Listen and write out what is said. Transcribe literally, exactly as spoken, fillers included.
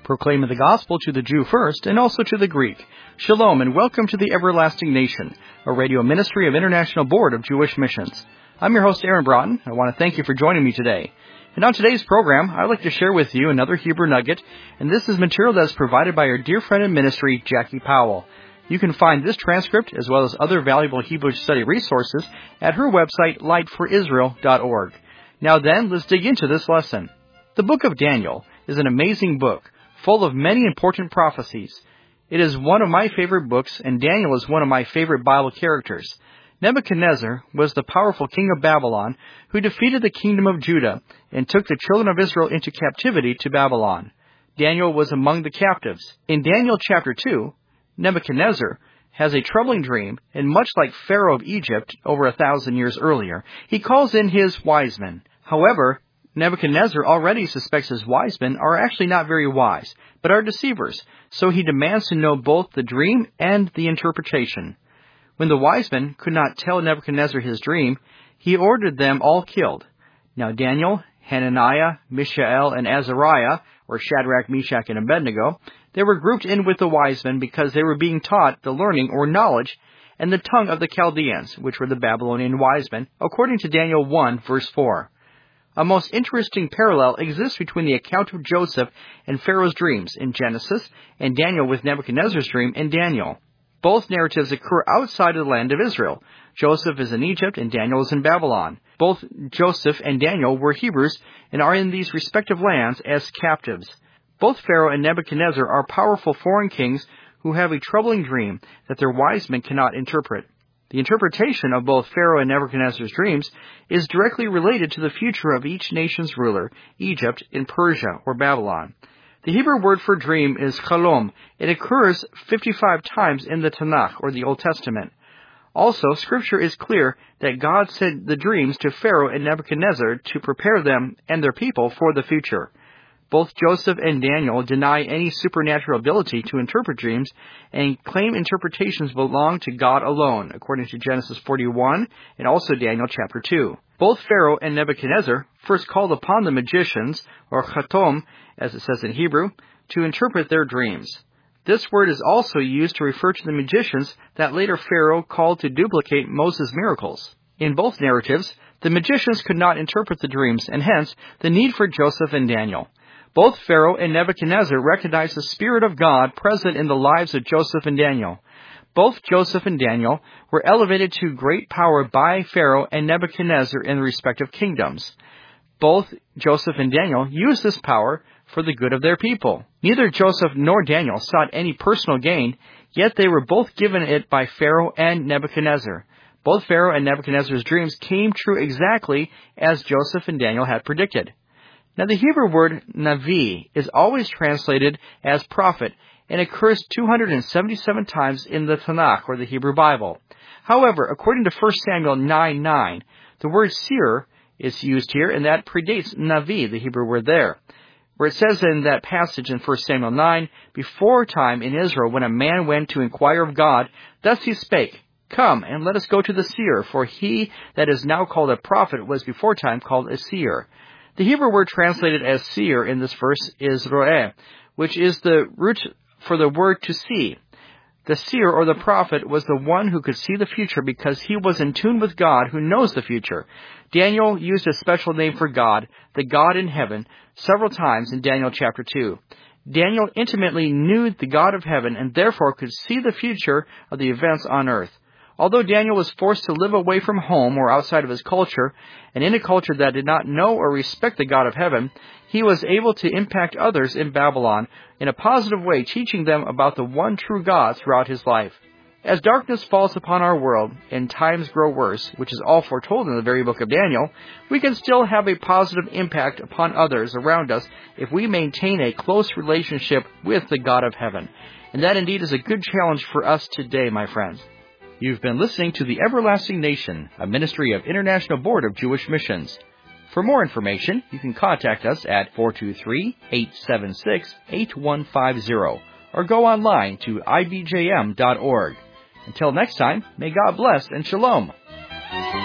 proclaiming the gospel to the Jew first and also to the Greek. Shalom and welcome to the Everlasting Nation, a radio ministry of International Board of Jewish Missions. I'm your host, Aaron Broughton. I want to thank you for joining me today. And on today's program, I'd like to share with you another Hebrew nugget, and this is material that is provided by our dear friend in ministry, Jackie Powell. You can find this transcript, as well as other valuable Hebrew study resources, at her website, light for israel dot org. Now then, let's dig into this lesson. The book of Daniel is an amazing book, full of many important prophecies. It is one of my favorite books, and Daniel is one of my favorite Bible characters. Nebuchadnezzar was the powerful king of Babylon who defeated the kingdom of Judah and took the children of Israel into captivity to Babylon. Daniel was among the captives. In Daniel chapter two, Nebuchadnezzar has a troubling dream, and much like Pharaoh of Egypt over a thousand years earlier, he calls in his wise men. However, Nebuchadnezzar already suspects his wise men are actually not very wise, but are deceivers, so he demands to know both the dream and the interpretation. When the wise men could not tell Nebuchadnezzar his dream, he ordered them all killed. Now Daniel, Hananiah, Mishael, and Azariah, or Shadrach, Meshach, and Abednego, they were grouped in with the wise men because they were being taught the learning or knowledge and the tongue of the Chaldeans, which were the Babylonian wise men, according to Daniel one, verse four. A most interesting parallel exists between the account of Joseph and Pharaoh's dreams in Genesis and Daniel with Nebuchadnezzar's dream in Daniel. Both narratives occur outside of the land of Israel. Joseph is in Egypt and Daniel is in Babylon. Both Joseph and Daniel were Hebrews and are in these respective lands as captives. Both Pharaoh and Nebuchadnezzar are powerful foreign kings who have a troubling dream that their wise men cannot interpret. The interpretation of both Pharaoh and Nebuchadnezzar's dreams is directly related to the future of each nation's ruler, Egypt and Persia or Babylon. The Hebrew word for dream is chalom. It occurs fifty-five times in the Tanakh or the Old Testament. Also, Scripture is clear that God sent the dreams to Pharaoh and Nebuchadnezzar to prepare them and their people for the future. Both Joseph and Daniel deny any supernatural ability to interpret dreams and claim interpretations belong to God alone, according to Genesis forty-one and also Daniel chapter two. Both Pharaoh and Nebuchadnezzar first called upon the magicians, or chatom, as it says in Hebrew, to interpret their dreams. This word is also used to refer to the magicians that later Pharaoh called to duplicate Moses' miracles. In both narratives, the magicians could not interpret the dreams, and hence the need for Joseph and Daniel. Both Pharaoh and Nebuchadnezzar recognized the Spirit of God present in the lives of Joseph and Daniel. Both Joseph and Daniel were elevated to great power by Pharaoh and Nebuchadnezzar in the respective kingdoms. Both Joseph and Daniel used this power for the good of their people. Neither Joseph nor Daniel sought any personal gain, yet they were both given it by Pharaoh and Nebuchadnezzar. Both Pharaoh and Nebuchadnezzar's dreams came true exactly as Joseph and Daniel had predicted. Now, the Hebrew word navi is always translated as prophet and occurs two hundred seventy-seven times in the Tanakh, or the Hebrew Bible. However, according to First Samuel nine nine, the word seer is used here, and that predates navi, the Hebrew word there, where it says in that passage in First Samuel nine, before time in Israel, when a man went to inquire of God, thus he spake, Come, and let us go to the seer, for he that is now called a prophet was before time called a seer. The Hebrew word translated as seer in this verse is ro'eh, which is the root for the word to see. The seer or the prophet was the one who could see the future because he was in tune with God who knows the future. Daniel used a special name for God, the God in heaven, several times in Daniel chapter two. Daniel intimately knew the God of heaven and therefore could see the future of the events on earth. Although Daniel was forced to live away from home or outside of his culture, and in a culture that did not know or respect the God of heaven, he was able to impact others in Babylon in a positive way, teaching them about the one true God throughout his life. As darkness falls upon our world and times grow worse, which is all foretold in the very book of Daniel, we can still have a positive impact upon others around us if we maintain a close relationship with the God of heaven. And that indeed is a good challenge for us today, my friends. You've been listening to The Everlasting Nation, a ministry of International Board of Jewish Missions. For more information, you can contact us at four two three, eight seven six, eight one five zero or go online to I B J M dot org. Until next time, may God bless and shalom.